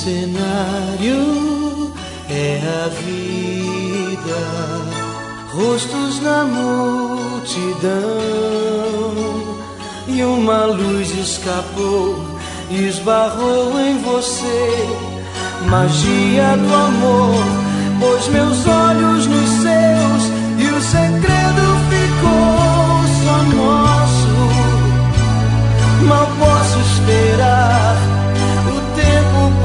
cenário é a vida, rostos na multidão, e uma luz escapou e esbarrou em você. Magia do amor, pôs meus olhos nos seus, e o segredo ficou só nosso. Mal posso esperar o tempo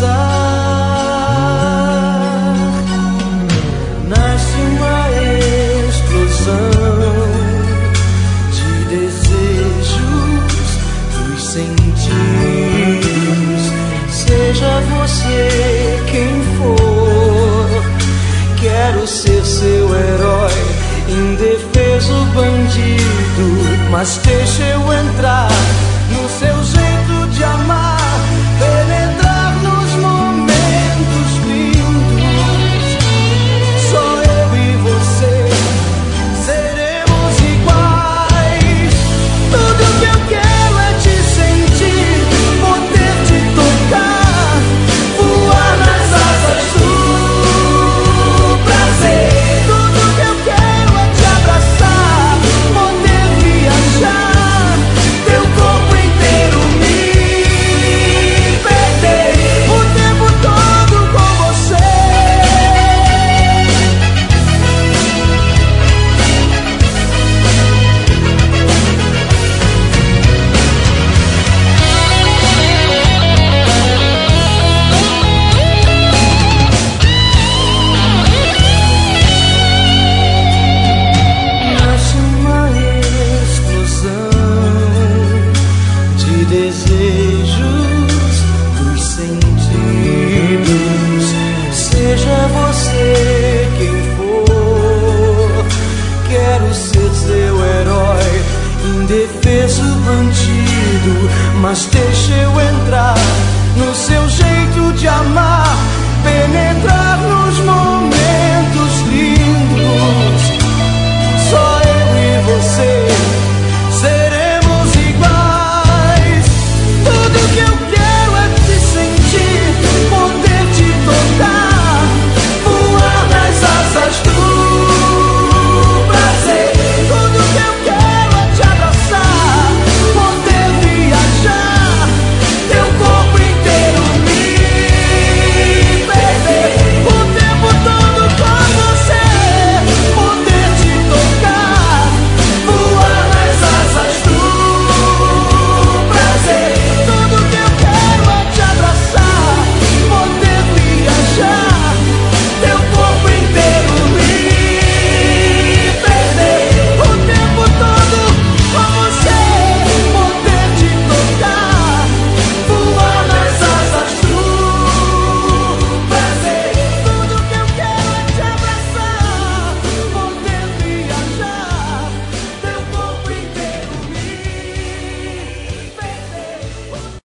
passar. Nasce uma explosão de desejos dos sentidos. Seja você quem for, quero ser seu herói, indefeso bandido. Mas deixa eu entrar no seu jeito de amar, penetrar nos momentos lindos. Só eu e você seremos iguais. Tudo que eu quero é te sentir, poder te tocar, voar nas asas do prazer. Tudo que eu quero é te abraçar, poder viajar, teu corpo inteiro me perder, o tempo todo com você. Nasce uma explosão de desejos dos sentidos. Seja você quem for, quero ser seu herói, indefeso bandido. Mas